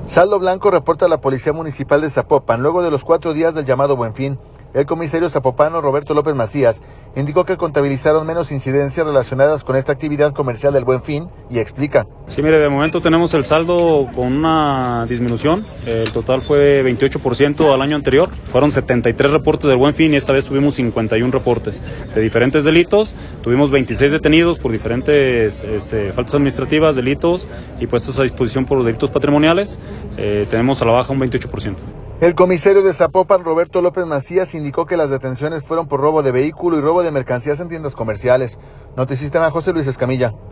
Saldo blanco reporta la Policía Municipal de Zapopan luego de los 4 días del llamado Buen Fin. El comisario zapopano Roberto López Macías indicó que contabilizaron menos incidencias relacionadas con esta actividad comercial del Buen Fin y explica. Sí, mire, de momento tenemos el saldo con una disminución. El total fue 28% al año anterior. Fueron 73 reportes del Buen Fin y esta vez tuvimos 51 reportes de diferentes delitos. Tuvimos 26 detenidos por diferentes faltas administrativas, delitos y puestos a disposición por los delitos patrimoniales. Tenemos a la baja un 28%. El comisario de Zapopan, Roberto López Macías, indicó que las detenciones fueron por robo de vehículo y robo de mercancías en tiendas comerciales. Noticista José Luis Escamilla.